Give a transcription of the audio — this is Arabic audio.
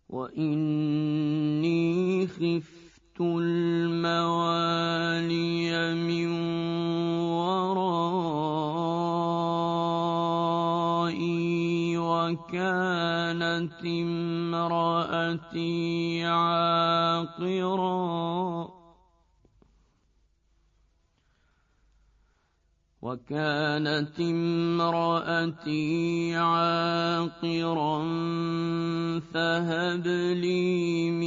وإني خفت الموالي من ورائي وكانت امرأتي عاقرا فهب لي